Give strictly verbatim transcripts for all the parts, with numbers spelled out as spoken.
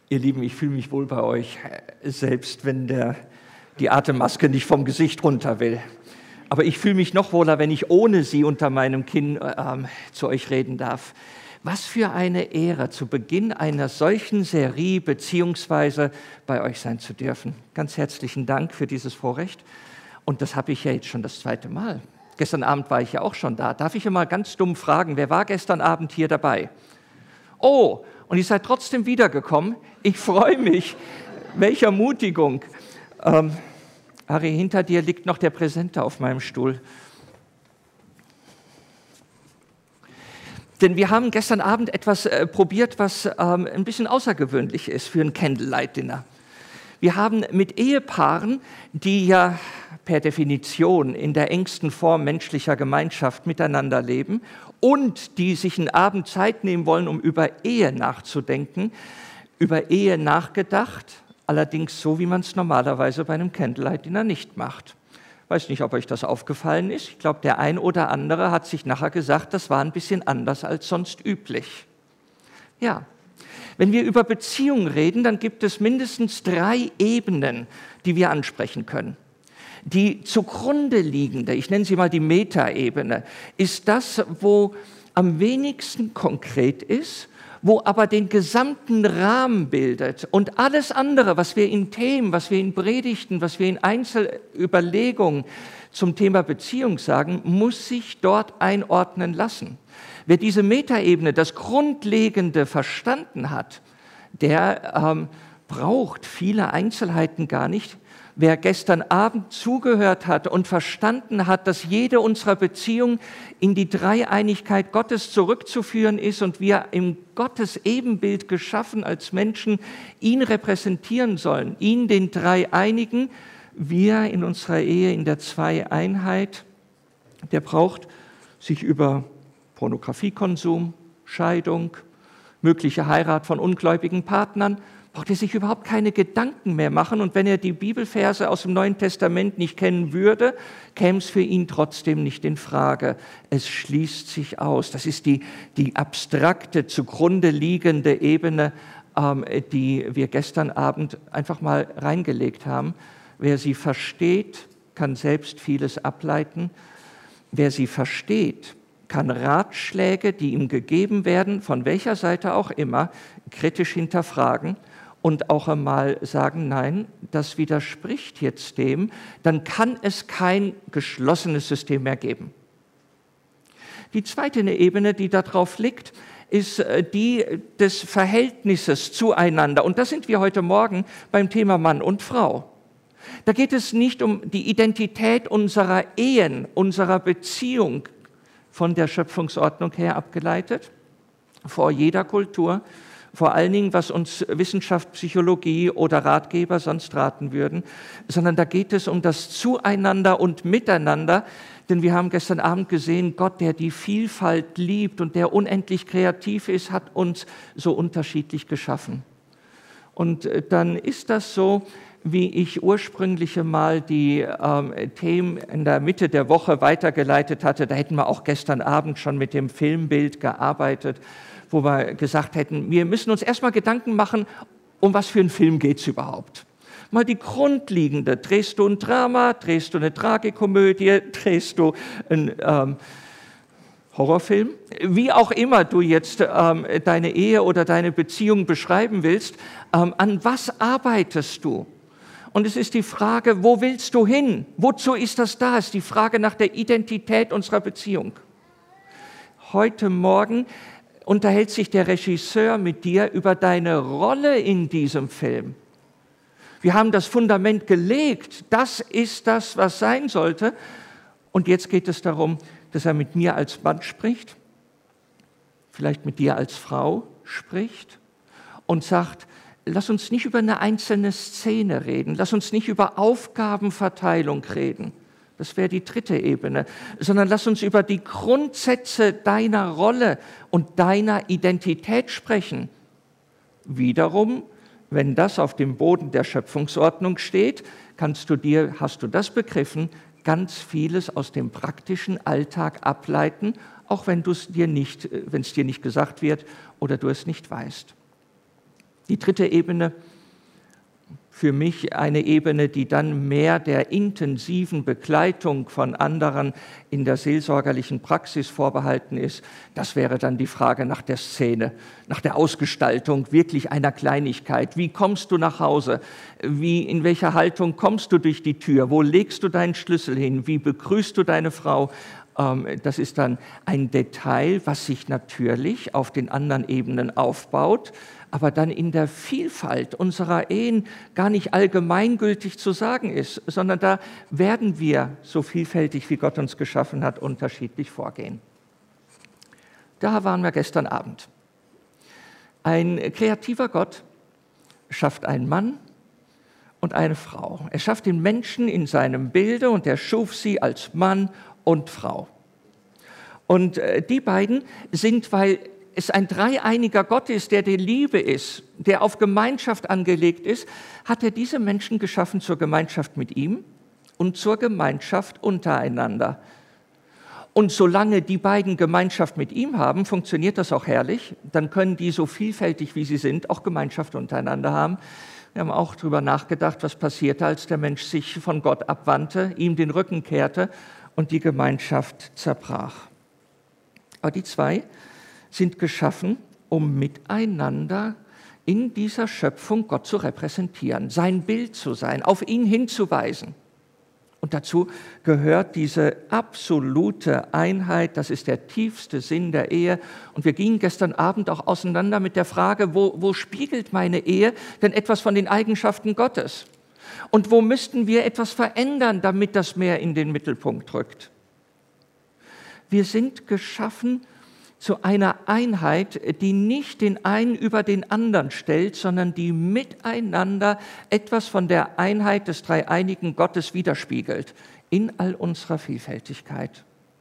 Ihr Lieben, ich fühle mich wohl bei euch, selbst wenn der, die Atemmaske nicht vom Gesicht runter will. Aber ich fühle mich noch wohler, wenn ich ohne sie unter meinem Kinn äh, zu euch reden darf. Was für eine Ehre, zu Beginn einer solchen Serie beziehungsweise bei euch sein zu dürfen. Ganz herzlichen Dank für dieses Vorrecht. Und das habe ich ja jetzt schon das zweite Mal. Gestern Abend war ich ja auch schon da. Darf ich immer ganz dumm fragen, wer war gestern Abend hier dabei? Oh, und ihr seid trotzdem wiedergekommen. Ich freue mich. Welche Ermutigung. Ähm, Ari, hinter dir liegt noch der Präsenter auf meinem Stuhl. Denn wir haben gestern Abend etwas äh, probiert, was ähm, ein bisschen außergewöhnlich ist für ein Candlelight-Dinner. Wir haben mit Ehepaaren, die ja per Definition in der engsten Form menschlicher Gemeinschaft miteinander leben und die sich einen Abend Zeit nehmen wollen, um über Ehe nachzudenken, über Ehe nachgedacht, allerdings so, wie man es normalerweise bei einem Candlelight-Dinner nicht macht. Ich weiß nicht, ob euch das aufgefallen ist. Ich glaube, der ein oder andere hat sich nachher gesagt, das war ein bisschen anders als sonst üblich. Ja, wenn wir über Beziehungen reden, dann gibt es mindestens drei Ebenen, die wir ansprechen können. Die zugrunde liegende, ich nenne sie mal die Metaebene, ist das, wo am wenigsten konkret ist, wo aber den gesamten Rahmen bildet. Und alles andere, was wir in Themen, was wir in Predigten, was wir in Einzelüberlegungen zum Thema Beziehung sagen, muss sich dort einordnen lassen. Wer diese Metaebene, das Grundlegende verstanden hat, der ähm, braucht viele Einzelheiten gar nicht. Wer gestern Abend zugehört hat und verstanden hat, dass jede unserer Beziehungen in die Dreieinigkeit Gottes zurückzuführen ist und wir im Gottes Ebenbild geschaffen als Menschen ihn repräsentieren sollen, ihn, den Dreieinigen, wir in unserer Ehe in der Zweieinheit, der braucht sich über Pornografiekonsum, Scheidung, mögliche Heirat von ungläubigen Partnern, braucht er sich überhaupt keine Gedanken mehr machen. Und wenn er die Bibelverse aus dem Neuen Testament nicht kennen würde, käme es für ihn trotzdem nicht in Frage. Es schließt sich aus. Das ist die, die abstrakte, zugrunde liegende Ebene, ähm, die wir gestern Abend einfach mal reingelegt haben. Wer sie versteht, kann selbst vieles ableiten. Wer sie versteht, kann Ratschläge, die ihm gegeben werden, von welcher Seite auch immer, kritisch hinterfragen und auch einmal sagen, nein, das widerspricht jetzt dem, dann kann es kein geschlossenes System mehr geben. Die zweite Ebene, die darauf liegt, ist die des Verhältnisses zueinander. Und da sind wir heute Morgen beim Thema Mann und Frau. Da geht es nicht um die Identität unserer Ehen, unserer Beziehung, von der Schöpfungsordnung her abgeleitet, vor jeder Kultur, vor allen Dingen, was uns Wissenschaft, Psychologie oder Ratgeber sonst raten würden, sondern da geht es um das Zueinander und Miteinander, denn wir haben gestern Abend gesehen, Gott, der die Vielfalt liebt und der unendlich kreativ ist, hat uns so unterschiedlich geschaffen. Und dann ist das so, wie ich ursprünglich mal die ähm, Themen in der Mitte der Woche weitergeleitet hatte. Da hätten wir auch gestern Abend schon mit dem Filmbild gearbeitet, wo wir gesagt hätten, wir müssen uns erstmal Gedanken machen, um was für einen Film geht es überhaupt. Mal die grundlegende, drehst du ein Drama, drehst du eine Tragikomödie, drehst du einen ähm, Horrorfilm, wie auch immer du jetzt ähm, deine Ehe oder deine Beziehung beschreiben willst, ähm, an was arbeitest du? Und es ist die Frage, wo willst du hin? Wozu ist das da? Es ist die Frage nach der Identität unserer Beziehung. Heute Morgen unterhält sich der Regisseur mit dir über deine Rolle in diesem Film. Wir haben das Fundament gelegt. Das ist das, was sein sollte. Und jetzt geht es darum, dass er mit mir als Mann spricht, vielleicht mit dir als Frau spricht und sagt, lass uns nicht über eine einzelne Szene reden, lass uns nicht über Aufgabenverteilung reden, das wäre die dritte Ebene, sondern lass uns über die Grundsätze deiner Rolle und deiner Identität sprechen. Wiederum, wenn das auf dem Boden der Schöpfungsordnung steht, kannst du dir, hast du das begriffen, ganz vieles aus dem praktischen Alltag ableiten, auch wenn du es dir nicht, wenn es dir nicht gesagt wird oder du es nicht weißt. Die dritte Ebene, für mich eine Ebene, die dann mehr der intensiven Begleitung von anderen in der seelsorgerlichen Praxis vorbehalten ist, das wäre dann die Frage nach der Szene, nach der Ausgestaltung wirklich einer Kleinigkeit. Wie kommst du nach Hause? Wie, in welcher Haltung kommst du durch die Tür? Wo legst du deinen Schlüssel hin? Wie begrüßt du deine Frau? Das ist dann ein Detail, was sich natürlich auf den anderen Ebenen aufbaut, aber dann in der Vielfalt unserer Ehen gar nicht allgemeingültig zu sagen ist, sondern da werden wir, so vielfältig wie Gott uns geschaffen hat, unterschiedlich vorgehen. Da waren wir gestern Abend. Ein kreativer Gott schafft einen Mann und eine Frau. Er schafft den Menschen in seinem Bilde und er schuf sie als Mann und Frau. Und die beiden sind, weil es ein dreieiniger Gott ist, der die Liebe ist, der auf Gemeinschaft angelegt ist, hat er diese Menschen geschaffen zur Gemeinschaft mit ihm und zur Gemeinschaft untereinander. Und solange die beiden Gemeinschaft mit ihm haben, funktioniert das auch herrlich. Dann können die, so vielfältig wie sie sind, auch Gemeinschaft untereinander haben. Wir haben auch darüber nachgedacht, was passierte, als der Mensch sich von Gott abwandte, ihm den Rücken kehrte und die Gemeinschaft zerbrach. Aber die zwei sind geschaffen, um miteinander in dieser Schöpfung Gott zu repräsentieren, sein Bild zu sein, auf ihn hinzuweisen. Und dazu gehört diese absolute Einheit, das ist der tiefste Sinn der Ehe. Und wir gingen gestern Abend auch auseinander mit der Frage, wo, wo spiegelt meine Ehe denn etwas von den Eigenschaften Gottes? Und wo müssten wir etwas verändern, damit das mehr in den Mittelpunkt rückt? Wir sind geschaffen zu einer Einheit, die nicht den einen über den anderen stellt, sondern die miteinander etwas von der Einheit des dreieinigen Gottes widerspiegelt, in all unserer Vielfältigkeit.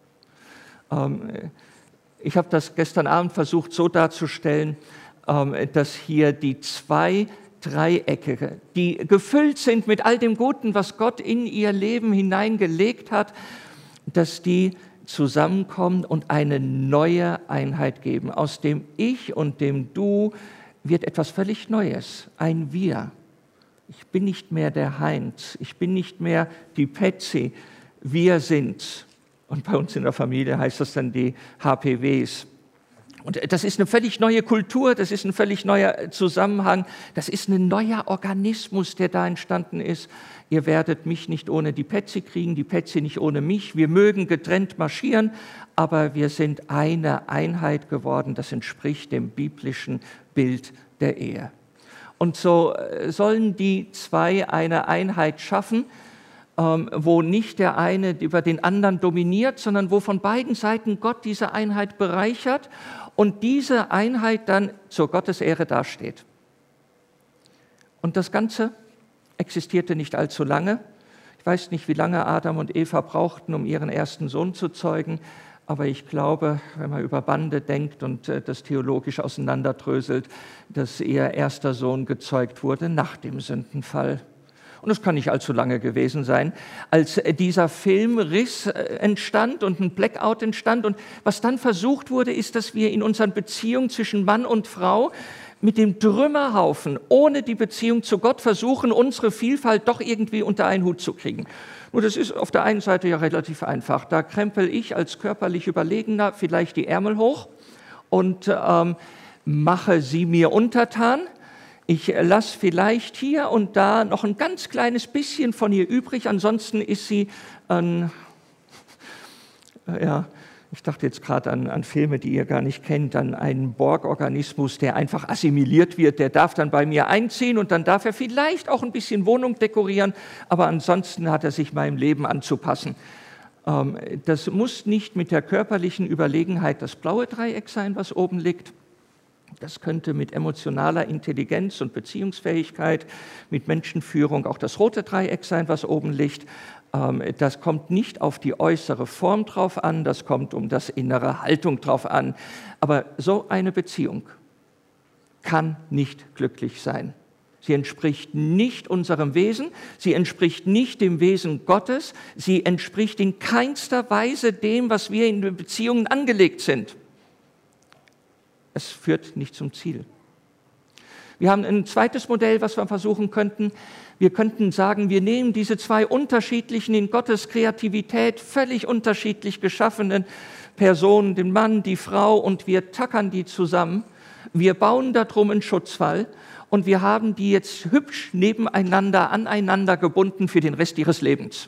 Ich habe das gestern Abend versucht so darzustellen, dass hier die zwei Dreiecke, die gefüllt sind mit all dem Guten, was Gott in ihr Leben hineingelegt hat, dass die zusammenkommen und eine neue Einheit geben. Aus dem Ich und dem Du wird etwas völlig Neues, ein Wir. Ich bin nicht mehr der Heinz, ich bin nicht mehr die Petsy, wir sind. Und bei uns in der Familie heißt das dann die H P Ws. Und das ist eine völlig neue Kultur, das ist ein völlig neuer Zusammenhang, das ist ein neuer Organismus, der da entstanden ist. Ihr werdet mich nicht ohne die Petsy kriegen, die Petsy nicht ohne mich. Wir mögen getrennt marschieren, aber wir sind eine Einheit geworden, das entspricht dem biblischen Bild der Ehe. Und so sollen die zwei eine Einheit schaffen, wo nicht der eine über den anderen dominiert, sondern wo von beiden Seiten Gott diese Einheit bereichert und diese Einheit dann zur Gottesehre dasteht. Und das Ganze existierte nicht allzu lange. Ich weiß nicht, wie lange Adam und Eva brauchten, um ihren ersten Sohn zu zeugen, aber ich glaube, wenn man über Bande denkt und das theologisch auseinanderdröselt, dass ihr erster Sohn gezeugt wurde nach dem Sündenfall. Und es kann nicht allzu lange gewesen sein, als dieser Filmriss entstand und ein Blackout entstand. Und was dann versucht wurde, ist, dass wir in unseren Beziehungen zwischen Mann und Frau mit dem Trümmerhaufen, ohne die Beziehung zu Gott, versuchen, unsere Vielfalt doch irgendwie unter einen Hut zu kriegen. Nur das ist auf der einen Seite ja relativ einfach. Da krempel ich als körperlich Überlegener vielleicht die Ärmel hoch und ähm, mache sie mir untertan. Ich lasse vielleicht hier und da noch ein ganz kleines bisschen von ihr übrig, ansonsten ist sie ein, ja, ich dachte jetzt gerade an, an Filme, die ihr gar nicht kennt, an einen Borg-Organismus, der einfach assimiliert wird, der darf dann bei mir einziehen und dann darf er vielleicht auch ein bisschen Wohnung dekorieren, aber ansonsten hat er sich meinem Leben anzupassen. Das muss nicht mit der körperlichen Überlegenheit das blaue Dreieck sein, was oben liegt. Das könnte mit emotionaler Intelligenz und Beziehungsfähigkeit, mit Menschenführung auch das rote Dreieck sein, was oben liegt. Das kommt nicht auf die äußere Form drauf an, das kommt um das innere Haltung drauf an. Aber so eine Beziehung kann nicht glücklich sein. Sie entspricht nicht unserem Wesen, sie entspricht nicht dem Wesen Gottes, sie entspricht in keinster Weise dem, was wir in den Beziehungen angelegt sind. Es führt nicht zum Ziel. Wir haben ein zweites Modell, was wir versuchen könnten. Wir könnten sagen, wir nehmen diese zwei unterschiedlichen, in Gottes Kreativität völlig unterschiedlich geschaffenen Personen, den Mann, die Frau, und wir tackern die zusammen. Wir bauen darum einen Schutzwall und wir haben die jetzt hübsch nebeneinander, aneinander gebunden für den Rest ihres Lebens.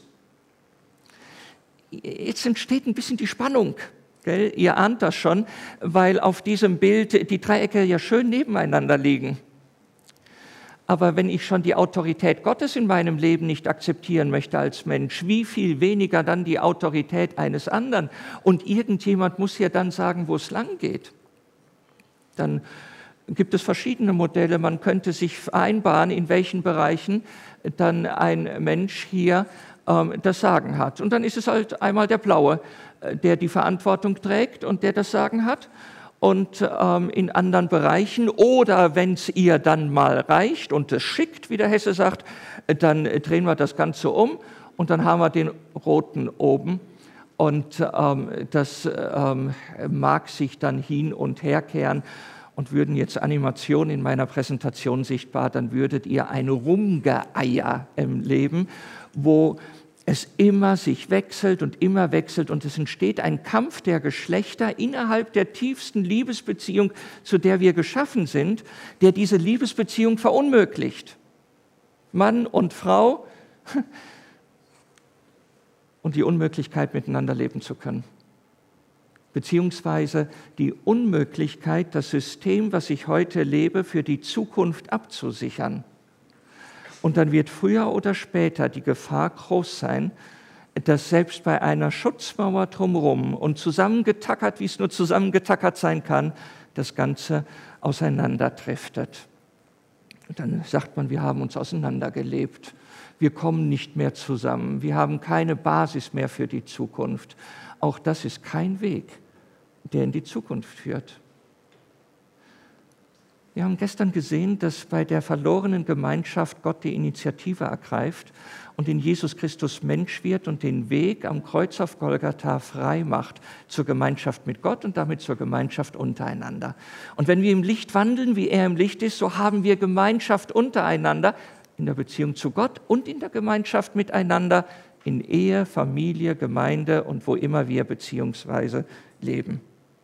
Jetzt entsteht ein bisschen die Spannung. Gell? Ihr ahnt das schon, weil auf diesem Bild die Dreiecke ja schön nebeneinander liegen. Aber wenn ich schon die Autorität Gottes in meinem Leben nicht akzeptieren möchte als Mensch, wie viel weniger dann die Autorität eines anderen? Und irgendjemand muss ja dann sagen, wo es lang geht. Dann gibt es verschiedene Modelle. Man könnte sich vereinbaren, in welchen Bereichen dann ein Mensch hier ähm, das Sagen hat. Und dann ist es halt einmal der Blaue, der die Verantwortung trägt und der das Sagen hat. Und ähm, in anderen Bereichen, oder wenn es ihr dann mal reicht und es schickt, wie der Hesse sagt, dann drehen wir das Ganze um und dann haben wir den Roten oben. Und ähm, das ähm, mag sich dann hin und her kehren. Und würden jetzt Animationen in meiner Präsentation sichtbar, dann würdet ihr ein Rumgeeier im Leben, wo es immer sich wechselt und immer wechselt und es entsteht ein Kampf der Geschlechter innerhalb der tiefsten Liebesbeziehung, zu der wir geschaffen sind, der diese Liebesbeziehung verunmöglicht. Mann und Frau und die Unmöglichkeit, miteinander leben zu können. Beziehungsweise die Unmöglichkeit, das System, was ich heute lebe, für die Zukunft abzusichern. Und dann wird früher oder später die Gefahr groß sein, dass selbst bei einer Schutzmauer drumherum und zusammengetackert, wie es nur zusammengetackert sein kann, das Ganze auseinanderdriftet. Und dann sagt man, wir haben uns auseinandergelebt. Wir kommen nicht mehr zusammen. Wir haben keine Basis mehr für die Zukunft. Auch das ist kein Weg, der in die Zukunft führt. Wir haben gestern gesehen, dass bei der verlorenen Gemeinschaft Gott die Initiative ergreift und in Jesus Christus Mensch wird und den Weg am Kreuz auf Golgatha frei macht zur Gemeinschaft mit Gott und damit zur Gemeinschaft untereinander. Und wenn wir im Licht wandeln, wie er im Licht ist, so haben wir Gemeinschaft untereinander in der Beziehung zu Gott und in der Gemeinschaft miteinander in Ehe, Familie, Gemeinde und wo immer wir beziehungsweise leben.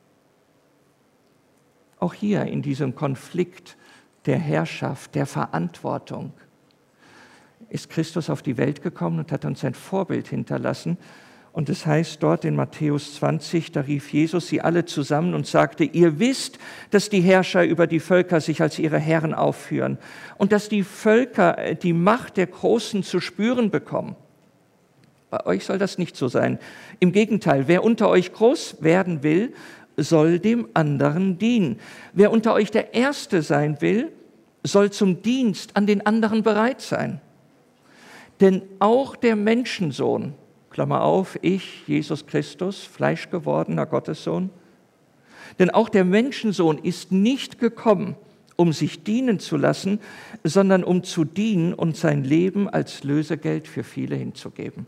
Auch hier in diesem Konflikt der Herrschaft, der Verantwortung, ist Christus auf die Welt gekommen und hat uns ein Vorbild hinterlassen. Und es heißt dort in Matthäus zwanzig, da rief Jesus sie alle zusammen und sagte, ihr wisst, dass die Herrscher über die Völker sich als ihre Herren aufführen und dass die Völker die Macht der Großen zu spüren bekommen. Bei euch soll das nicht so sein. Im Gegenteil, wer unter euch groß werden will, soll dem anderen dienen. Wer unter euch der Erste sein will, soll zum Dienst an den anderen bereit sein. Denn auch der Menschensohn, Klammer auf, ich, Jesus Christus, fleischgewordener Gottessohn, denn auch der Menschensohn ist nicht gekommen, um sich dienen zu lassen, sondern um zu dienen und sein Leben als Lösegeld für viele hinzugeben.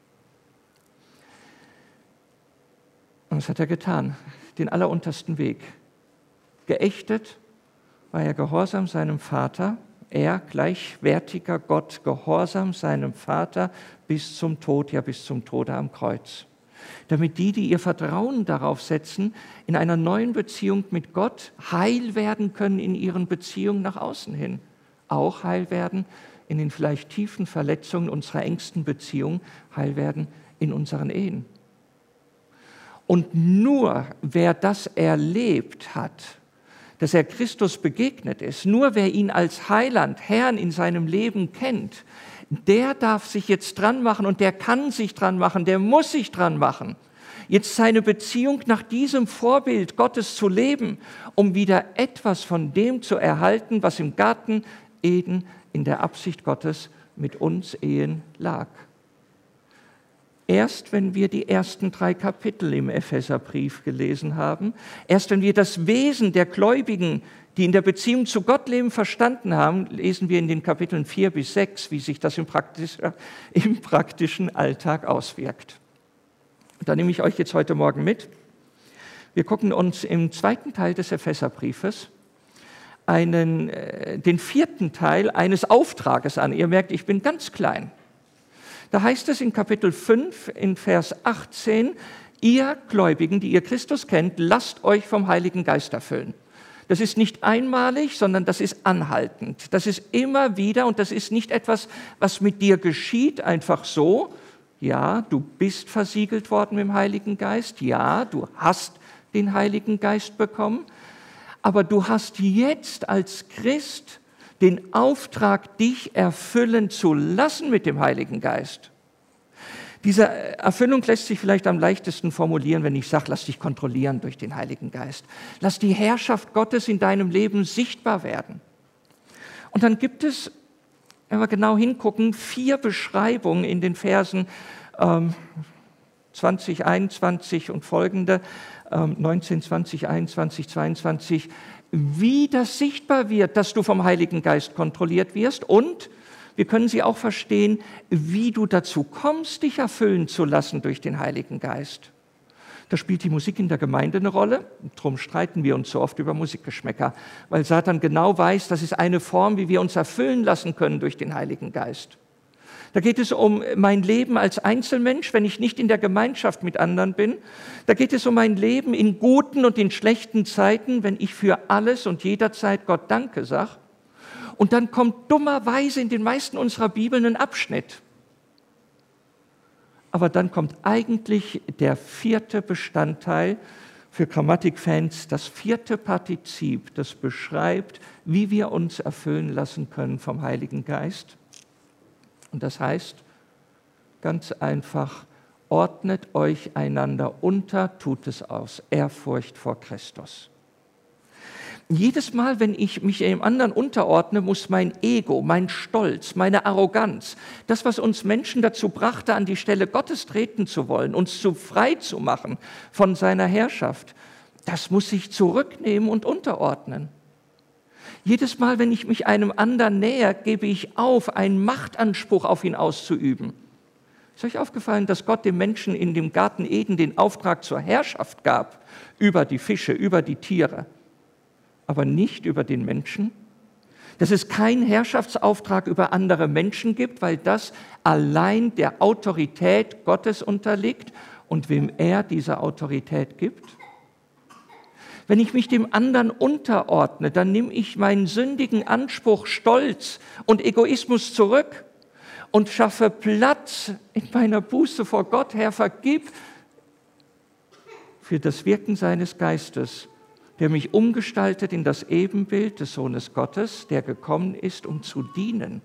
Und das hat er getan. Den alleruntersten Weg. Geächtet war er gehorsam seinem Vater, er, gleichwertiger Gott, gehorsam seinem Vater bis zum Tod, ja bis zum Tode am Kreuz. Damit die, die ihr Vertrauen darauf setzen, in einer neuen Beziehung mit Gott heil werden können in ihren Beziehungen nach außen hin. Auch heil werden in den vielleicht tiefen Verletzungen unserer engsten Beziehung, heil werden in unseren Ehen. Und nur wer das erlebt hat, dass er Christus begegnet ist, nur wer ihn als Heiland, Herrn in seinem Leben kennt, der darf sich jetzt dran machen und der kann sich dran machen, der muss sich dran machen, jetzt seine Beziehung nach diesem Vorbild Gottes zu leben, um wieder etwas von dem zu erhalten, was im Garten Eden in der Absicht Gottes mit uns Ehen lag. Erst wenn wir die ersten drei Kapitel im Epheserbrief gelesen haben, erst wenn wir das Wesen der Gläubigen, die in der Beziehung zu Gott leben, verstanden haben, lesen wir in den Kapiteln vier bis sechs, wie sich das im, praktisch, im praktischen Alltag auswirkt. Da nehme ich euch jetzt heute Morgen mit. Wir gucken uns im zweiten Teil des Epheserbriefes einen, äh, den vierten Teil eines Auftrages an. Ihr merkt, ich bin ganz klein. Da heißt es in Kapitel fünf, in Vers achtzehn, ihr Gläubigen, die ihr Christus kennt, lasst euch vom Heiligen Geist erfüllen. Das ist nicht einmalig, sondern das ist anhaltend. Das ist immer wieder und das ist nicht etwas, was mit dir geschieht, einfach so. Ja, du bist versiegelt worden mit dem Heiligen Geist. Ja, du hast den Heiligen Geist bekommen. Aber du hast jetzt als Christ den Auftrag, dich erfüllen zu lassen mit dem Heiligen Geist. Diese Erfüllung lässt sich vielleicht am leichtesten formulieren, wenn ich sage, lass dich kontrollieren durch den Heiligen Geist. Lass die Herrschaft Gottes in deinem Leben sichtbar werden. Und dann gibt es, wenn wir genau hingucken, vier Beschreibungen in den Versen ähm, zwanzig, einundzwanzig und folgende, ähm, neunzehn, zwanzig, einundzwanzig, zweiundzwanzig, wie das sichtbar wird, dass du vom Heiligen Geist kontrolliert wirst, und wir können sie auch verstehen, wie du dazu kommst, dich erfüllen zu lassen durch den Heiligen Geist. Da spielt die Musik in der Gemeinde eine Rolle. Darum streiten wir uns so oft über Musikgeschmäcker, weil Satan genau weiß, das ist eine Form, wie wir uns erfüllen lassen können durch den Heiligen Geist. Da geht es um mein Leben als Einzelmensch, wenn ich nicht in der Gemeinschaft mit anderen bin. Da geht es um mein Leben in guten und in schlechten Zeiten, wenn ich für alles und jederzeit Gott Danke sage. Und dann kommt dummerweise in den meisten unserer Bibeln ein Abschnitt. Aber dann kommt eigentlich der vierte Bestandteil, für Grammatikfans das vierte Partizip, das beschreibt, wie wir uns erfüllen lassen können vom Heiligen Geist. Und das heißt ganz einfach, ordnet euch einander unter, tut es aus Ehrfurcht vor Christus. Jedes Mal, wenn ich mich dem anderen unterordne, muss mein Ego, mein Stolz, meine Arroganz, das, was uns Menschen dazu brachte, an die Stelle Gottes treten zu wollen, uns zu frei zu machen von seiner Herrschaft, das muss ich zurücknehmen und unterordnen. Jedes Mal, wenn ich mich einem anderen näher, gebe ich auf, einen Machtanspruch auf ihn auszuüben. Ist euch aufgefallen, dass Gott dem Menschen in dem Garten Eden den Auftrag zur Herrschaft gab, über die Fische, über die Tiere, aber nicht über den Menschen? Dass es keinen Herrschaftsauftrag über andere Menschen gibt, weil das allein der Autorität Gottes unterliegt und wem er diese Autorität gibt? Wenn ich mich dem anderen unterordne, dann nehme ich meinen sündigen Anspruch, Stolz und Egoismus zurück und schaffe Platz in meiner Buße vor Gott. Herr, vergib für das Wirken seines Geistes, der mich umgestaltet in das Ebenbild des Sohnes Gottes, der gekommen ist, um zu dienen.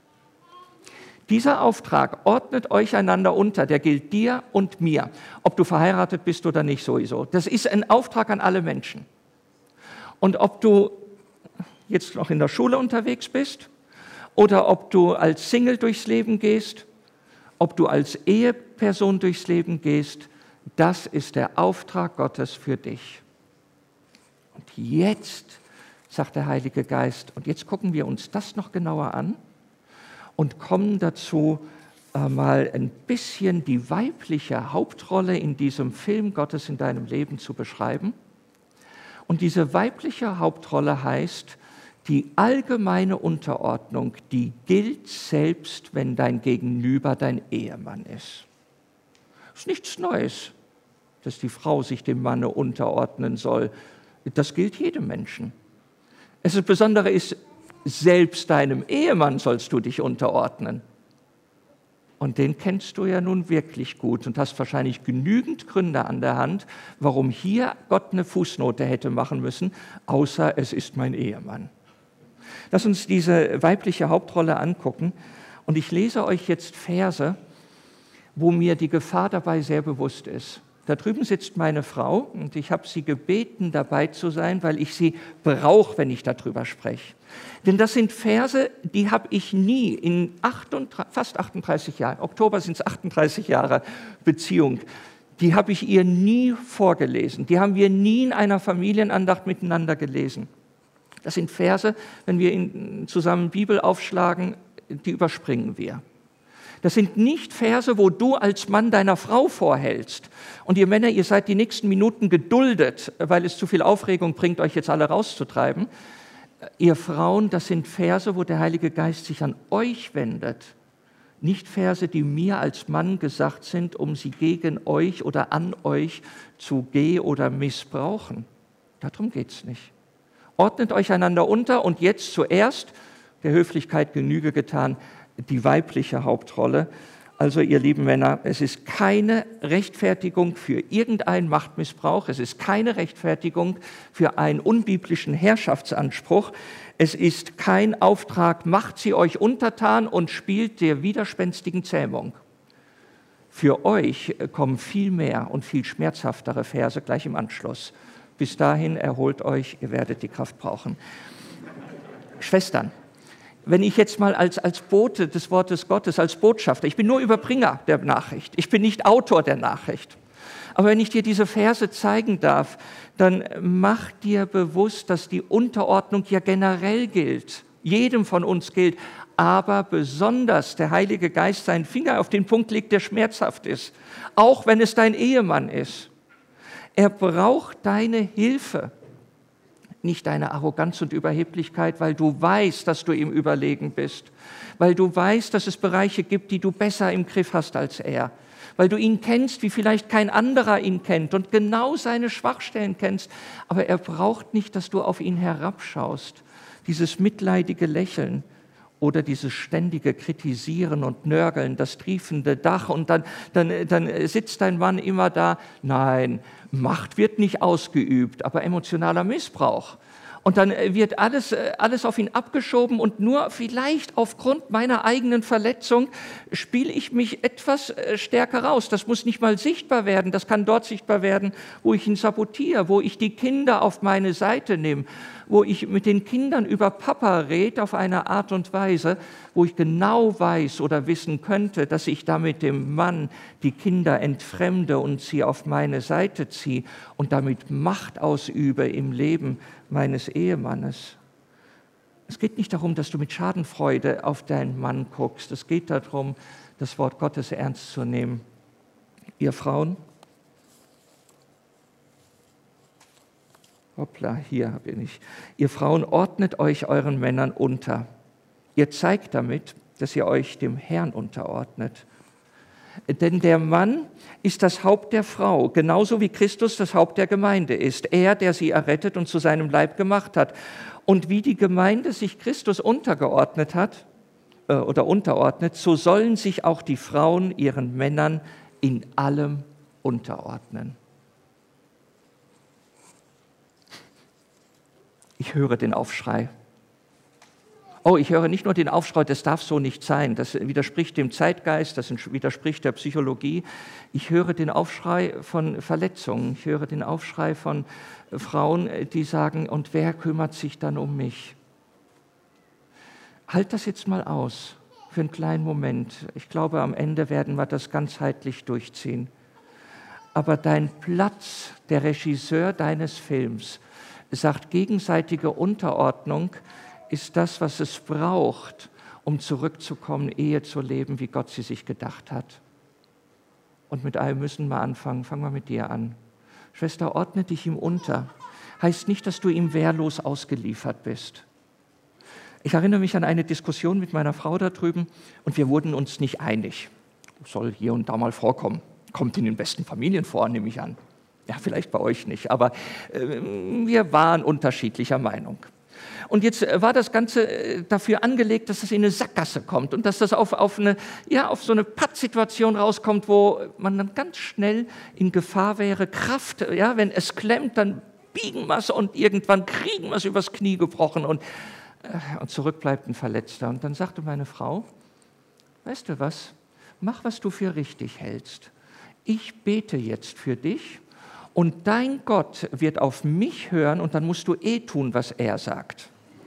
Dieser Auftrag, ordnet euch einander unter, der gilt dir und mir, ob du verheiratet bist oder nicht sowieso. Das ist ein Auftrag an alle Menschen. Und ob du jetzt noch in der Schule unterwegs bist oder ob du als Single durchs Leben gehst, ob du als Eheperson durchs Leben gehst, das ist der Auftrag Gottes für dich. Und jetzt, sagt der Heilige Geist, und jetzt gucken wir uns das noch genauer an und kommen dazu, äh, mal ein bisschen die weibliche Hauptrolle in diesem Film Gottes in deinem Leben zu beschreiben. Und diese weibliche Hauptrolle heißt, die allgemeine Unterordnung, die gilt selbst, wenn dein Gegenüber dein Ehemann ist. Das ist nichts Neues, dass die Frau sich dem Manne unterordnen soll. Das gilt jedem Menschen. Das Besondere ist, selbst deinem Ehemann sollst du dich unterordnen. Und den kennst du ja nun wirklich gut und hast wahrscheinlich genügend Gründe an der Hand, warum hier Gott eine Fußnote hätte machen müssen, außer es ist mein Ehemann. Lass uns diese weibliche Hauptrolle angucken. Und ich lese euch jetzt Verse, wo mir die Gefahr dabei sehr bewusst ist. Da drüben sitzt meine Frau und ich habe sie gebeten, dabei zu sein, weil ich sie brauche, wenn ich darüber spreche. Denn das sind Verse, die habe ich nie in achtunddreißig, fast achtunddreißig Jahren, Oktober sind es achtunddreißig Jahre Beziehung, die habe ich ihr nie vorgelesen. Die haben wir nie in einer Familienandacht miteinander gelesen. Das sind Verse, wenn wir in, zusammen Bibel aufschlagen, die überspringen wir. Das sind nicht Verse, wo du als Mann deiner Frau vorhältst. Und ihr Männer, ihr seid die nächsten Minuten geduldet, weil es zu viel Aufregung bringt, euch jetzt alle rauszutreiben. Ihr Frauen, das sind Verse, wo der Heilige Geist sich an euch wendet. Nicht Verse, die mir als Mann gesagt sind, um sie gegen euch oder an euch zu geh- oder missbrauchen. Darum geht es nicht. Ordnet euch einander unter und jetzt zuerst, der Höflichkeit Genüge getan, die weibliche Hauptrolle. Also ihr lieben Männer, es ist keine Rechtfertigung für irgendeinen Machtmissbrauch, es ist keine Rechtfertigung für einen unbiblischen Herrschaftsanspruch, es ist kein Auftrag, macht sie euch untertan und spielt der widerspenstigen Zähmung. Für euch kommen viel mehr und viel schmerzhaftere Verse gleich im Anschluss. Bis dahin erholt euch, ihr werdet die Kraft brauchen. Schwestern, wenn ich jetzt mal als, als Bote des Wortes Gottes, als Botschafter, ich bin nur Überbringer der Nachricht, ich bin nicht Autor der Nachricht, aber wenn ich dir diese Verse zeigen darf, dann mach dir bewusst, dass die Unterordnung ja generell gilt, jedem von uns gilt, aber besonders der Heilige Geist seinen Finger auf den Punkt legt, der schmerzhaft ist, auch wenn es dein Ehemann ist. Er braucht deine Hilfe. Nicht deine Arroganz und Überheblichkeit, weil du weißt, dass du ihm überlegen bist, weil du weißt, dass es Bereiche gibt, die du besser im Griff hast als er, weil du ihn kennst, wie vielleicht kein anderer ihn kennt und genau seine Schwachstellen kennst, aber er braucht nicht, dass du auf ihn herabschaust, dieses mitleidige Lächeln oder dieses ständige Kritisieren und Nörgeln, das triefende Dach und dann, dann, dann sitzt dein Mann immer da, nein, Macht wird nicht ausgeübt, aber emotionaler Missbrauch. Und dann wird alles, alles auf ihn abgeschoben und nur vielleicht aufgrund meiner eigenen Verletzung spiele ich mich etwas stärker raus. Das muss nicht mal sichtbar werden, das kann dort sichtbar werden, wo ich ihn sabotiere, wo ich die Kinder auf meine Seite nehme, wo ich mit den Kindern über Papa rede auf eine Art und Weise, wo ich genau weiß oder wissen könnte, dass ich damit dem Mann die Kinder entfremde und sie auf meine Seite ziehe und damit Macht ausübe im Leben meines Ehemannes. Es geht nicht darum, dass du mit Schadenfreude auf deinen Mann guckst. Es geht darum, das Wort Gottes ernst zu nehmen. Ihr Frauen, hoppla, hier bin ich. Ihr Frauen, ordnet euch euren Männern unter. Ihr zeigt damit, dass ihr euch dem Herrn unterordnet. Denn der Mann ist das Haupt der Frau, genauso wie Christus das Haupt der Gemeinde ist. Er, der sie errettet und zu seinem Leib gemacht hat. Und wie die Gemeinde sich Christus untergeordnet hat äh, oder unterordnet, so sollen sich auch die Frauen ihren Männern in allem unterordnen. Ich höre den Aufschrei. Oh, ich höre nicht nur den Aufschrei, das darf so nicht sein, das widerspricht dem Zeitgeist, das widerspricht der Psychologie. Ich höre den Aufschrei von Verletzungen, ich höre den Aufschrei von Frauen, die sagen, und wer kümmert sich dann um mich? Halt das jetzt mal aus für einen kleinen Moment. Ich glaube, am Ende werden wir das ganzheitlich durchziehen. Aber dein Platz, der Regisseur deines Films, sagt, gegenseitige Unterordnung ist das, was es braucht, um zurückzukommen, Ehe zu leben, wie Gott sie sich gedacht hat. Und mit allem müssen wir anfangen. Fangen wir mit dir an. Schwester, ordne dich ihm unter. Heißt nicht, dass du ihm wehrlos ausgeliefert bist. Ich erinnere mich an eine Diskussion mit meiner Frau da drüben und wir wurden uns nicht einig. Soll hier und da mal vorkommen. Kommt in den besten Familien vor, nehme ich an. Ja, vielleicht bei euch nicht, aber äh, wir waren unterschiedlicher Meinung. Und jetzt war das Ganze dafür angelegt, dass es in eine Sackgasse kommt und dass das auf, auf, eine, ja, auf so eine Pattsituation rauskommt, wo man dann ganz schnell in Gefahr wäre, Kraft, ja, wenn es klemmt, dann biegen wir es und irgendwann kriegen wir es übers Knie gebrochen und, äh, und zurück bleibt ein Verletzter. Und dann sagte meine Frau, weißt du was, mach, was du für richtig hältst. Ich bete jetzt für dich und dein Gott wird auf mich hören und dann musst du eh tun, was er sagt.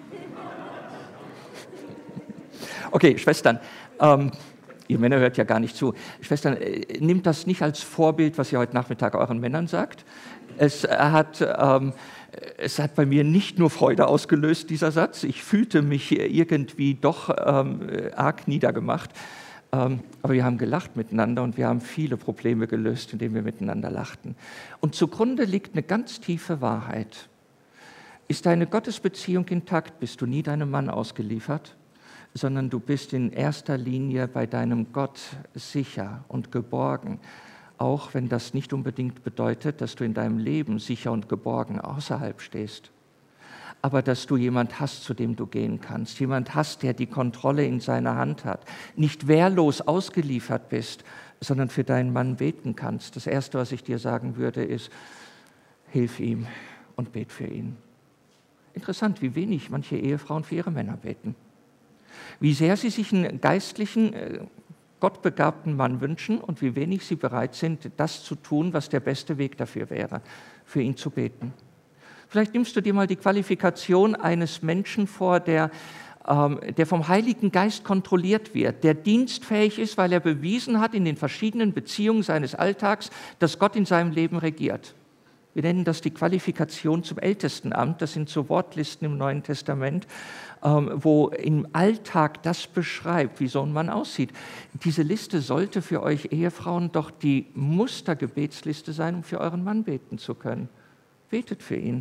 Okay, Schwestern, ähm, ihr Männer hört ja gar nicht zu. Schwestern, äh, nehmt das nicht als Vorbild, was ihr heute Nachmittag euren Männern sagt. Es hat, ähm, es hat bei mir nicht nur Freude ausgelöst, dieser Satz. Ich fühlte mich irgendwie doch ähm, arg niedergemacht. Ähm, aber wir haben gelacht miteinander und wir haben viele Probleme gelöst, indem wir miteinander lachten. Und zugrunde liegt eine ganz tiefe Wahrheit. Ist deine Gottesbeziehung intakt, bist du nie deinem Mann ausgeliefert, sondern du bist in erster Linie bei deinem Gott sicher und geborgen, auch wenn das nicht unbedingt bedeutet, dass du in deinem Leben sicher und geborgen außerhalb stehst. Aber dass du jemand hast, zu dem du gehen kannst, jemand hast, der die Kontrolle in seiner Hand hat, nicht wehrlos ausgeliefert bist, sondern für deinen Mann beten kannst. Das Erste, was ich dir sagen würde, ist, hilf ihm und bet für ihn. Interessant, wie wenig manche Ehefrauen für ihre Männer beten. Wie sehr sie sich einen geistlichen, gottbegabten Mann wünschen und wie wenig sie bereit sind, das zu tun, was der beste Weg dafür wäre, für ihn zu beten. Vielleicht nimmst du dir mal die Qualifikation eines Menschen vor, der, ähm, der vom Heiligen Geist kontrolliert wird, der dienstfähig ist, weil er bewiesen hat in den verschiedenen Beziehungen seines Alltags, dass Gott in seinem Leben regiert. Wir nennen das die Qualifikation zum Ältestenamt. Das sind so Wortlisten im Neuen Testament, ähm, wo im Alltag das beschreibt, wie so ein Mann aussieht. Diese Liste sollte für euch Ehefrauen doch die Mustergebetsliste sein, um für euren Mann beten zu können. Betet für ihn.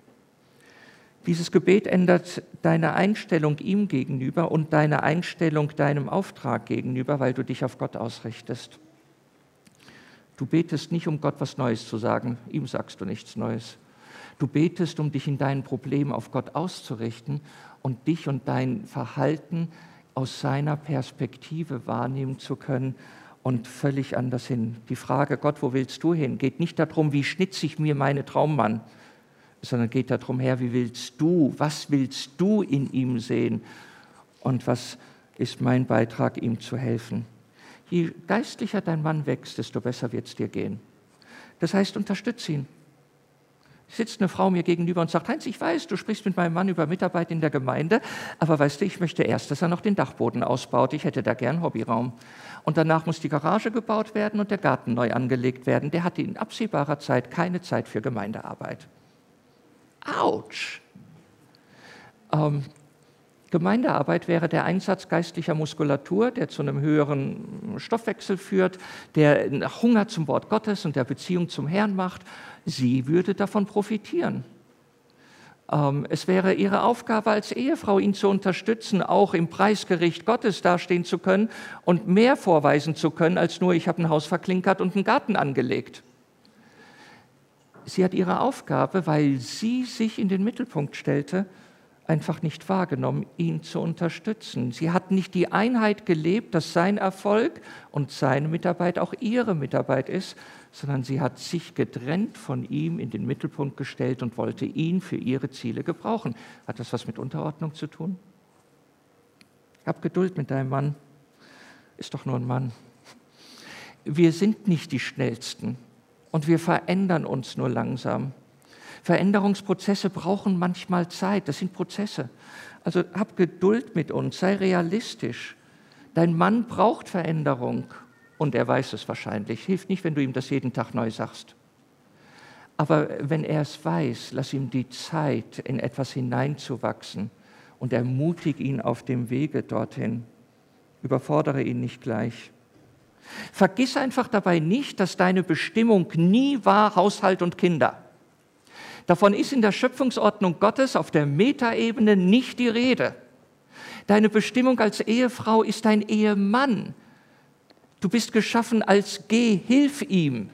Dieses Gebet ändert deine Einstellung ihm gegenüber und deine Einstellung deinem Auftrag gegenüber, weil du dich auf Gott ausrichtest. Du betest nicht, um Gott was Neues zu sagen, ihm sagst du nichts Neues. Du betest, um dich in deinen Problemen auf Gott auszurichten und dich und dein Verhalten aus seiner Perspektive wahrnehmen zu können und völlig anders hin. Die Frage, Gott, wo willst du hin, geht nicht darum, wie schnitze ich mir meine Traummann, sondern geht darum, Herr, wie willst du, was willst du in ihm sehen und was ist mein Beitrag, ihm zu helfen. Je geistlicher dein Mann wächst, desto besser wird es dir gehen. Das heißt, unterstütze ihn. Sitzt eine Frau mir gegenüber und sagt, Heinz, ich weiß, du sprichst mit meinem Mann über Mitarbeit in der Gemeinde, aber weißt du, ich möchte erst, dass er noch den Dachboden ausbaut. Ich hätte da gern Hobbyraum. Und danach muss die Garage gebaut werden und der Garten neu angelegt werden. Der hatte in absehbarer Zeit keine Zeit für Gemeindearbeit. Autsch! Ähm, Gemeindearbeit wäre der Einsatz geistlicher Muskulatur, der zu einem höheren Stoffwechsel führt, der Hunger zum Wort Gottes und der Beziehung zum Herrn macht. Sie würde davon profitieren. Ähm, es wäre ihre Aufgabe als Ehefrau, ihn zu unterstützen, auch im Preisgericht Gottes dastehen zu können und mehr vorweisen zu können, als nur, ich habe ein Haus verklinkert und einen Garten angelegt. Sie hat ihre Aufgabe, weil sie sich in den Mittelpunkt stellte, einfach nicht wahrgenommen, ihn zu unterstützen. Sie hat nicht die Einheit gelebt, dass sein Erfolg und seine Mitarbeit auch ihre Mitarbeit ist, sondern sie hat sich getrennt von ihm in den Mittelpunkt gestellt und wollte ihn für ihre Ziele gebrauchen. Hat das was mit Unterordnung zu tun? Hab Geduld mit deinem Mann. Ist doch nur ein Mann. Wir sind nicht die Schnellsten und wir verändern uns nur langsam. Veränderungsprozesse brauchen manchmal Zeit, das sind Prozesse. Also hab Geduld mit uns, sei realistisch. Dein Mann braucht Veränderung und er weiß es wahrscheinlich. Hilft nicht, wenn du ihm das jeden Tag neu sagst. Aber wenn er es weiß, lass ihm die Zeit, in etwas hineinzuwachsen und ermutige ihn auf dem Wege dorthin. Überfordere ihn nicht gleich. Vergiss einfach dabei nicht, dass deine Bestimmung nie war Haushalt und Kinder. Davon ist in der Schöpfungsordnung Gottes auf der Metaebene nicht die Rede. Deine Bestimmung als Ehefrau ist dein Ehemann. Du bist geschaffen als Geh, hilf ihm.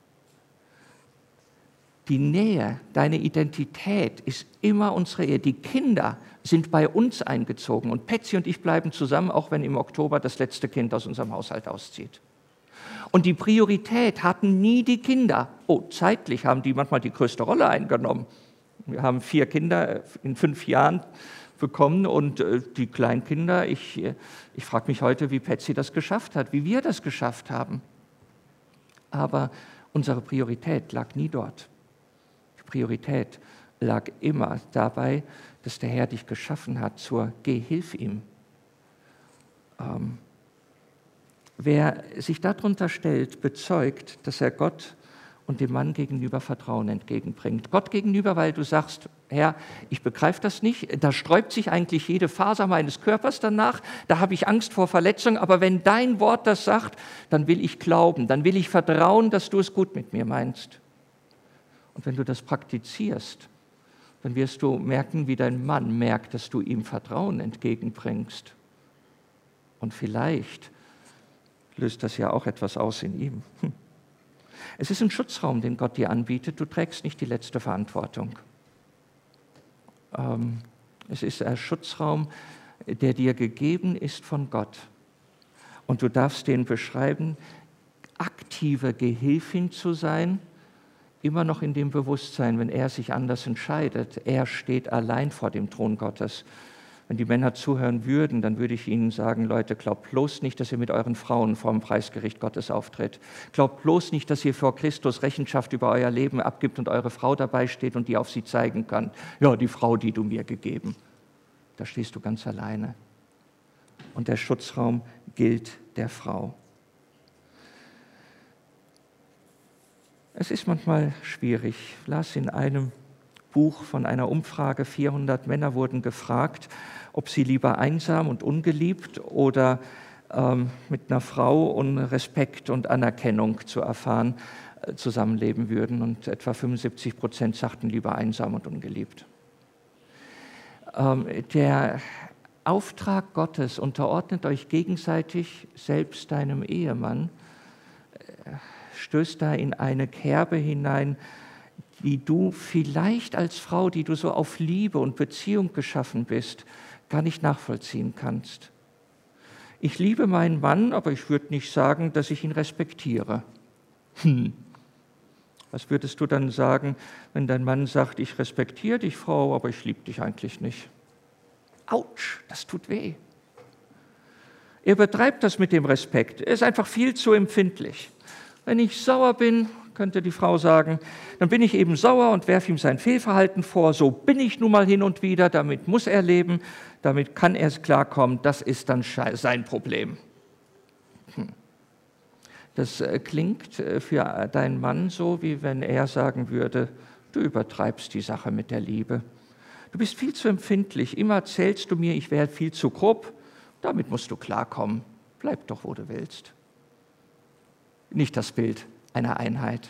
Die Nähe, deine Identität ist immer unsere Ehe. Die Kinder sind bei uns eingezogen und Patsy und ich bleiben zusammen, auch wenn im Oktober das letzte Kind aus unserem Haushalt auszieht. Und die Priorität hatten nie die Kinder. Oh, zeitlich haben die manchmal die größte Rolle eingenommen. Wir haben vier Kinder in fünf Jahren bekommen und äh, die Kleinkinder, ich, ich frage mich heute, wie Patsy das geschafft hat, wie wir das geschafft haben. Aber unsere Priorität lag nie dort. Die Priorität lag immer dabei, dass der Herr dich geschaffen hat zur Geh, hilf ihm. Ähm, Wer sich darunter stellt, bezeugt, dass er Gott und dem Mann gegenüber Vertrauen entgegenbringt. Gott gegenüber, weil du sagst, Herr, ich begreife das nicht, da sträubt sich eigentlich jede Faser meines Körpers danach, da habe ich Angst vor Verletzung, aber wenn dein Wort das sagt, dann will ich glauben, dann will ich vertrauen, dass du es gut mit mir meinst. Und wenn du das praktizierst, dann wirst du merken, wie dein Mann merkt, dass du ihm Vertrauen entgegenbringst. Und vielleicht löst das ja auch etwas aus in ihm. Hm. Es ist ein Schutzraum, den Gott dir anbietet. Du trägst nicht die letzte Verantwortung. Ähm, es ist ein Schutzraum, der dir gegeben ist von Gott. Und du darfst den beschreiben, aktive Gehilfin zu sein, immer noch in dem Bewusstsein, wenn er sich anders entscheidet. Er steht allein vor dem Thron Gottes. Wenn die Männer zuhören würden, dann würde ich ihnen sagen, Leute, glaubt bloß nicht, dass ihr mit euren Frauen vor dem Preisgericht Gottes auftritt. Glaubt bloß nicht, dass ihr vor Christus Rechenschaft über euer Leben abgibt und eure Frau dabei steht und die auf sie zeigen kann. Ja, die Frau, die du mir gegeben. Da stehst du ganz alleine. Und der Schutzraum gilt der Frau. Es ist manchmal schwierig. Ich las in einem Buch von einer Umfrage, vierhundert Männer wurden gefragt, ob sie lieber einsam und ungeliebt oder ähm, mit einer Frau und Respekt und Anerkennung zu erfahren, äh, zusammenleben würden. Und etwa fünfundsiebzig Prozent sagten lieber einsam und ungeliebt. Ähm, der Auftrag Gottes, unterordnet euch gegenseitig, selbst deinem Ehemann, äh, stößt da in eine Kerbe hinein, die du vielleicht als Frau, die du so auf Liebe und Beziehung geschaffen bist, gar nicht nachvollziehen kannst. Ich liebe meinen Mann, aber ich würde nicht sagen, dass ich ihn respektiere. Hm. Was würdest du dann sagen, wenn dein Mann sagt, ich respektiere dich, Frau, aber ich liebe dich eigentlich nicht? Autsch, das tut weh. Er übertreibt das mit dem Respekt. Er ist einfach viel zu empfindlich. Wenn ich sauer bin, könnte die Frau sagen, dann bin ich eben sauer und werfe ihm sein Fehlverhalten vor. So bin ich nun mal hin und wieder, damit muss er leben, damit kann er klarkommen, das ist dann sein Problem. Hm. Das klingt für deinen Mann so, wie wenn er sagen würde, du übertreibst die Sache mit der Liebe. Du bist viel zu empfindlich, immer erzählst du mir, ich wäre viel zu grob, damit musst du klarkommen. Bleib doch, wo du willst. Nicht das Bild einer Einheit.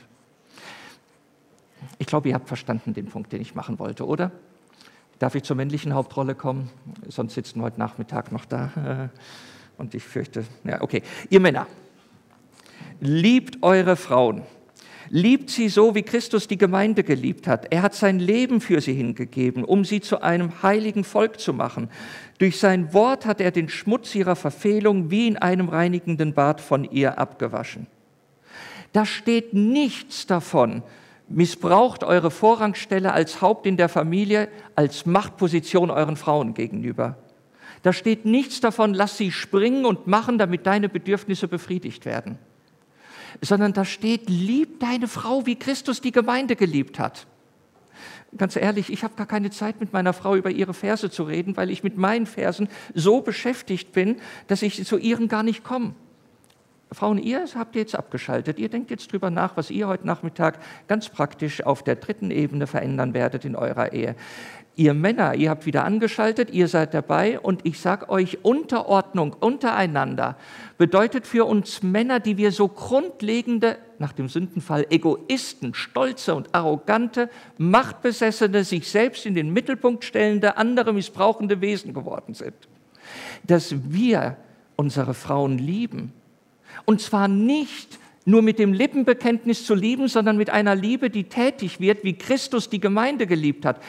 Ich glaube, ihr habt verstanden den Punkt, den ich machen wollte, oder? Darf ich zur männlichen Hauptrolle kommen? Sonst sitzen wir heute Nachmittag noch da. Und ich fürchte, ja, okay. Ihr Männer, liebt eure Frauen. Liebt sie so, wie Christus die Gemeinde geliebt hat. Er hat sein Leben für sie hingegeben, um sie zu einem heiligen Volk zu machen. Durch sein Wort hat er den Schmutz ihrer Verfehlung wie in einem reinigenden Bad von ihr abgewaschen. Da steht nichts davon, missbraucht eure Vorrangstelle als Haupt in der Familie, als Machtposition euren Frauen gegenüber. Da steht nichts davon, lass sie springen und machen, damit deine Bedürfnisse befriedigt werden. Sondern da steht, lieb deine Frau, wie Christus die Gemeinde geliebt hat. Ganz ehrlich, ich habe gar keine Zeit, mit meiner Frau über ihre Verse zu reden, weil ich mit meinen Versen so beschäftigt bin, dass ich zu ihren gar nicht komme. Frauen, ihr habt jetzt abgeschaltet. Ihr denkt jetzt drüber nach, was ihr heute Nachmittag ganz praktisch auf der dritten Ebene verändern werdet in eurer Ehe. Ihr Männer, ihr habt wieder angeschaltet, ihr seid dabei und ich sage euch, Unterordnung untereinander bedeutet für uns Männer, die wir so grundlegende, nach dem Sündenfall, Egoisten, stolze und arrogante, machtbesessene, sich selbst in den Mittelpunkt stellende, andere missbrauchende Wesen geworden sind, dass wir unsere Frauen lieben. Und zwar nicht nur mit dem Lippenbekenntnis zu lieben, sondern mit einer Liebe, die tätig wird, wie Christus die Gemeinde geliebt hat.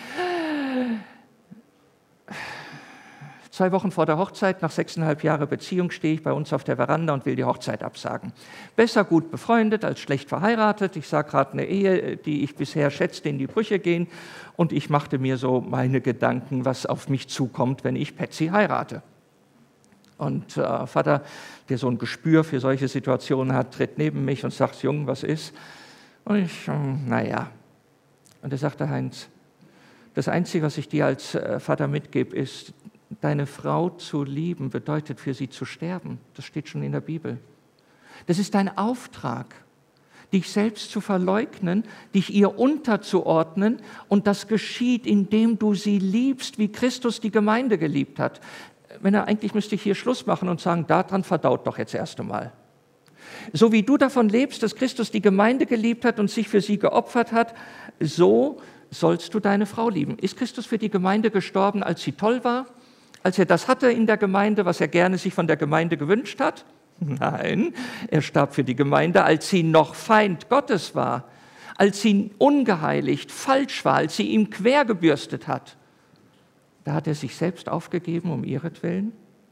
Zwei Wochen vor der Hochzeit, nach sechseinhalb Jahren Beziehung, stehe ich bei uns auf der Veranda und will die Hochzeit absagen. Besser gut befreundet als schlecht verheiratet. Ich sah gerade eine Ehe, die ich bisher schätzte, in die Brüche gehen. Und ich machte mir so meine Gedanken, was auf mich zukommt, wenn ich Patsy heirate. Und äh, Vater, der so ein Gespür für solche Situationen hat, tritt neben mich und sagt, Jung, was ist? Und ich, ähm, naja. Und er sagte, Heinz, das Einzige, was ich dir als äh, Vater mitgebe, ist, deine Frau zu lieben, bedeutet für sie zu sterben. Das steht schon in der Bibel. Das ist dein Auftrag, dich selbst zu verleugnen, dich ihr unterzuordnen. Und das geschieht, indem du sie liebst, wie Christus die Gemeinde geliebt hat. Wenn er, eigentlich müsste ich hier Schluss machen und sagen, daran verdaut doch jetzt erst einmal. So wie du davon lebst, dass Christus die Gemeinde geliebt hat und sich für sie geopfert hat, so sollst du deine Frau lieben. Ist Christus für die Gemeinde gestorben, als sie toll war? Als er das hatte in der Gemeinde, was er gerne sich von der Gemeinde gewünscht hat? Nein, er starb für die Gemeinde, als sie noch Feind Gottes war, als sie ungeheiligt, falsch war, als sie ihm quer gebürstet hat. Da hat er sich selbst aufgegeben um ihretwillen.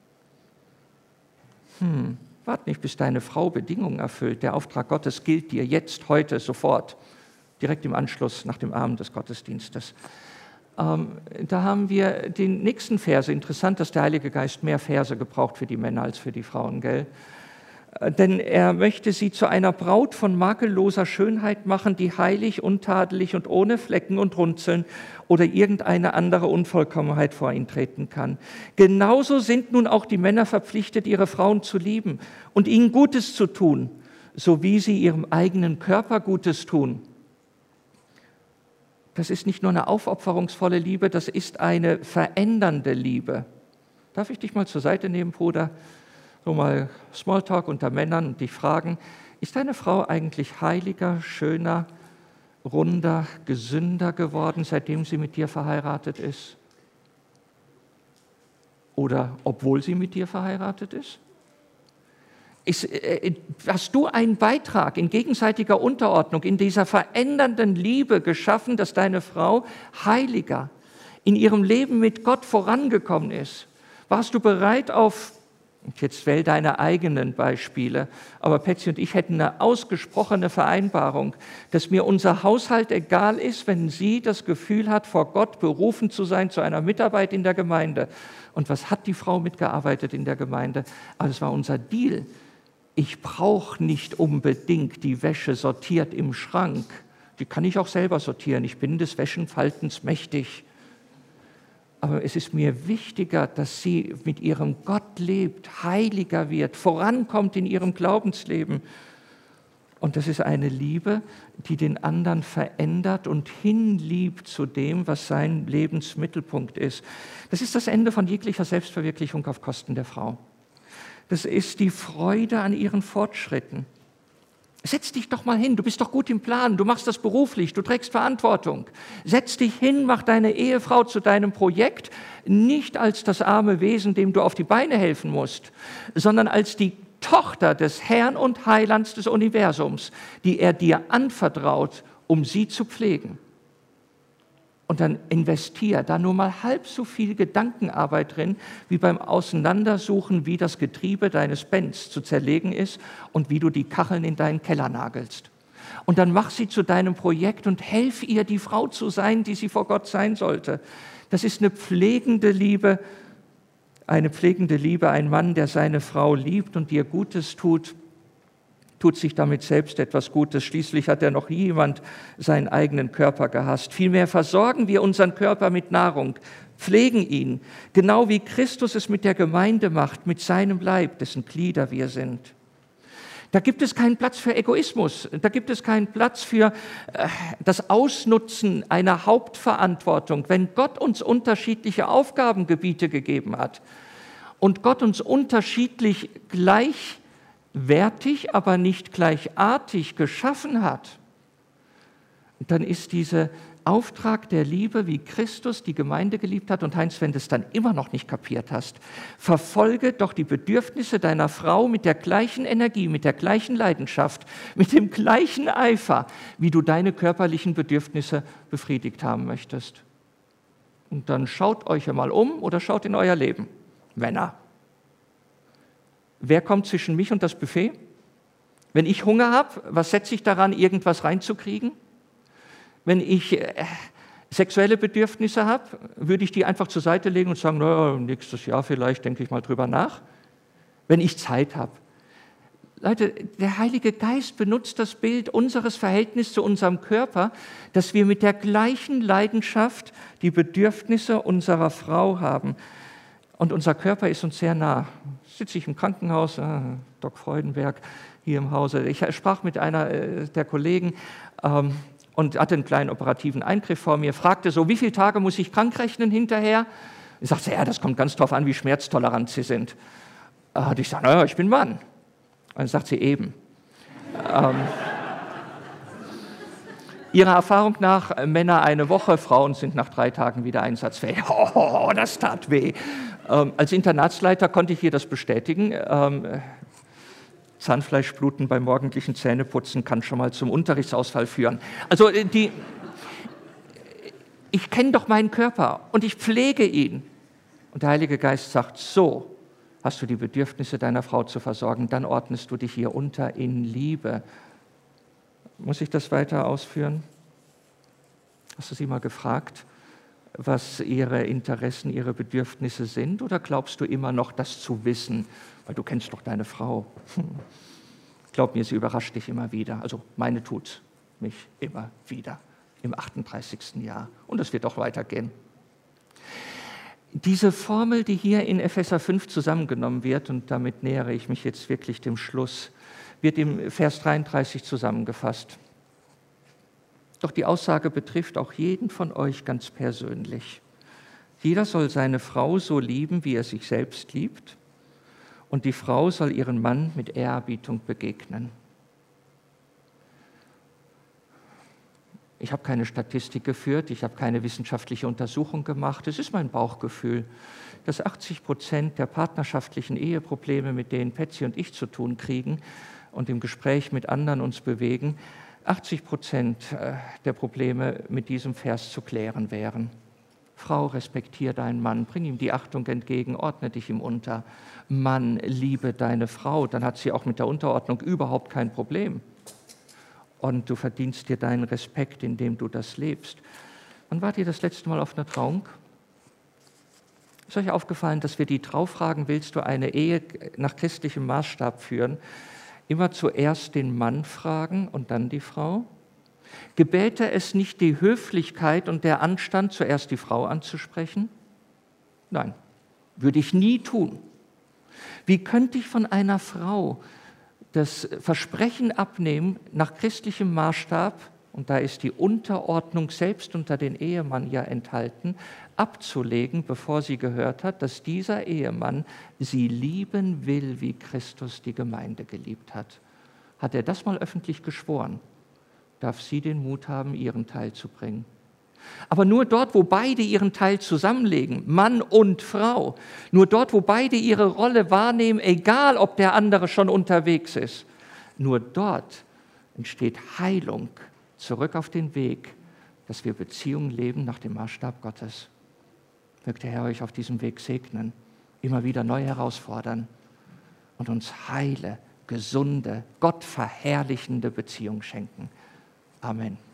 Hm, wart nicht, bis deine Frau Bedingungen erfüllt. Der Auftrag Gottes gilt dir jetzt, heute, sofort, direkt im Anschluss nach dem Abend des Gottesdienstes. Ähm, da haben wir den nächsten Verse. Interessant, dass der Heilige Geist mehr Verse gebraucht für die Männer als für die Frauen, gell? Denn er möchte sie zu einer Braut von makelloser Schönheit machen, die heilig, untadelig und ohne Flecken und Runzeln oder irgendeine andere Unvollkommenheit vor ihn treten kann. Genauso sind nun auch die Männer verpflichtet, ihre Frauen zu lieben und ihnen Gutes zu tun, so wie sie ihrem eigenen Körper Gutes tun. Das ist nicht nur eine aufopferungsvolle Liebe, das ist eine verändernde Liebe. Darf ich dich mal zur Seite nehmen, Bruder? So mal Smalltalk unter Männern und dich fragen, ist deine Frau eigentlich heiliger, schöner, runder, gesünder geworden, seitdem sie mit dir verheiratet ist? Oder obwohl sie mit dir verheiratet ist? Ist, äh, hast du einen Beitrag in gegenseitiger Unterordnung, in dieser verändernden Liebe geschaffen, dass deine Frau heiliger in ihrem Leben mit Gott vorangekommen ist? Warst du bereit auf, jetzt wähl deine eigenen Beispiele, aber Patsy und ich hätten eine ausgesprochene Vereinbarung, dass mir unser Haushalt egal ist, wenn sie das Gefühl hat, vor Gott berufen zu sein zu einer Mitarbeit in der Gemeinde. Und was hat die Frau mitgearbeitet in der Gemeinde? Aber es war unser Deal. Ich brauche nicht unbedingt die Wäsche sortiert im Schrank. Die kann ich auch selber sortieren. Ich bin des Wäschenfaltens mächtig. Aber es ist mir wichtiger, dass sie mit ihrem Gott lebt, heiliger wird, vorankommt in ihrem Glaubensleben. Und das ist eine Liebe, die den anderen verändert und hinliebt zu dem, was sein Lebensmittelpunkt ist. Das ist das Ende von jeglicher Selbstverwirklichung auf Kosten der Frau. Das ist die Freude an ihren Fortschritten. Setz dich doch mal hin, du bist doch gut im Plan, du machst das beruflich, du trägst Verantwortung. Setz dich hin, mach deine Ehefrau zu deinem Projekt, nicht als das arme Wesen, dem du auf die Beine helfen musst, sondern als die Tochter des Herrn und Heilands des Universums, die er dir anvertraut, um sie zu pflegen. Und dann investier da nur mal halb so viel Gedankenarbeit drin, wie beim Auseinandersuchen, wie das Getriebe deines Benz zu zerlegen ist und wie du die Kacheln in deinen Keller nagelst. Und dann mach sie zu deinem Projekt und helf ihr, die Frau zu sein, die sie vor Gott sein sollte. Das ist eine pflegende Liebe, eine pflegende Liebe, ein Mann, der seine Frau liebt und ihr Gutes tut, tut sich damit selbst etwas Gutes. Schließlich hat ja noch jemand seinen eigenen Körper gehasst. Vielmehr versorgen wir unseren Körper mit Nahrung, pflegen ihn, genau wie Christus es mit der Gemeinde macht, mit seinem Leib, dessen Glieder wir sind. Da gibt es keinen Platz für Egoismus, da gibt es keinen Platz für äh, das Ausnutzen einer Hauptverantwortung. Wenn Gott uns unterschiedliche Aufgabengebiete gegeben hat und Gott uns unterschiedlich gleich wertig, aber nicht gleichartig geschaffen hat, dann ist dieser Auftrag der Liebe, wie Christus die Gemeinde geliebt hat, und Heinz, wenn du es dann immer noch nicht kapiert hast, verfolge doch die Bedürfnisse deiner Frau mit der gleichen Energie, mit der gleichen Leidenschaft, mit dem gleichen Eifer, wie du deine körperlichen Bedürfnisse befriedigt haben möchtest. Und dann schaut euch einmal um oder schaut in euer Leben, Männer. Wer kommt zwischen mich und das Buffet? Wenn ich Hunger habe, was setze ich daran, irgendwas reinzukriegen? Wenn ich äh, sexuelle Bedürfnisse habe, würde ich die einfach zur Seite legen und sagen, naja, nächstes Jahr vielleicht denke ich mal drüber nach. Wenn ich Zeit habe. Leute, der Heilige Geist benutzt das Bild unseres Verhältnisses zu unserem Körper, dass wir mit der gleichen Leidenschaft die Bedürfnisse unserer Frau haben. Und unser Körper ist uns sehr nah. Sitze ich im Krankenhaus, äh, Doc Freudenberg hier im Hause. Ich sprach mit einer äh, der Kollegen ähm, und hatte einen kleinen operativen Eingriff vor mir, fragte so, wie viele Tage muss ich krank rechnen hinterher? Ich sagte, ja, das kommt ganz drauf an, wie schmerztolerant Sie sind. Äh, ich sagte, naja, ich bin Mann. Und dann sagt sie eben. ähm, Ihrer Erfahrung nach, äh, Männer eine Woche, Frauen sind nach drei Tagen wieder einsatzfähig. Oh, das tat weh. Ähm, als Internatsleiter konnte ich hier das bestätigen. Ähm, Zahnfleischbluten beim morgendlichen Zähneputzen kann schon mal zum Unterrichtsausfall führen. Also äh, die, ich kenne doch meinen Körper und ich pflege ihn. Und der Heilige Geist sagt, so hast du die Bedürfnisse deiner Frau zu versorgen, dann ordnest du dich ihr unter in Liebe. Muss ich das weiter ausführen? Hast du sie mal gefragt, was ihre Interessen, ihre Bedürfnisse sind? Oder glaubst du immer noch, das zu wissen? Weil du kennst doch deine Frau. Glaub mir, sie überrascht dich immer wieder. Also meine tut mich immer wieder im achtunddreißigsten Jahr. Und es wird auch weitergehen. Diese Formel, die hier in Epheser fünf zusammengenommen wird, und damit nähere ich mich jetzt wirklich dem Schluss, wird im Vers dreiunddreißig zusammengefasst. Doch die Aussage betrifft auch jeden von euch ganz persönlich. Jeder soll seine Frau so lieben, wie er sich selbst liebt, und die Frau soll ihren Mann mit Ehrerbietung begegnen. Ich habe keine Statistik geführt, ich habe keine wissenschaftliche Untersuchung gemacht. Es ist mein Bauchgefühl, dass achtzig Prozent der partnerschaftlichen Eheprobleme, mit denen Patsy und ich zu tun kriegen und im Gespräch mit anderen uns bewegen, achtzig Prozent der Probleme mit diesem Vers zu klären wären. Frau, respektiere deinen Mann, bring ihm die Achtung entgegen, ordne dich ihm unter. Mann, liebe deine Frau, dann hat sie auch mit der Unterordnung überhaupt kein Problem. Und du verdienst dir deinen Respekt, indem du das lebst. Wann wart ihr das letzte Mal auf einer Trauung? Ist euch aufgefallen, dass wir die Traufragen, willst du eine Ehe nach christlichem Maßstab führen, immer zuerst den Mann fragen und dann die Frau? Gebäte es nicht die Höflichkeit und der Anstand, zuerst die Frau anzusprechen? Nein, würde ich nie tun. Wie könnte ich von einer Frau das Versprechen abnehmen, nach christlichem Maßstab, und da ist die Unterordnung selbst unter den Ehemann ja enthalten, abzulegen, bevor sie gehört hat, dass dieser Ehemann sie lieben will, wie Christus die Gemeinde geliebt hat. Hat er das mal öffentlich geschworen, darf sie den Mut haben, ihren Teil zu bringen. Aber nur dort, wo beide ihren Teil zusammenlegen, Mann und Frau, nur dort, wo beide ihre Rolle wahrnehmen, egal ob der andere schon unterwegs ist, nur dort entsteht Heilung, zurück auf den Weg, dass wir Beziehungen leben nach dem Maßstab Gottes. Möge der Herr euch auf diesem Weg segnen, immer wieder neu herausfordern und uns heile, gesunde, gottverherrlichende Beziehungen schenken. Amen.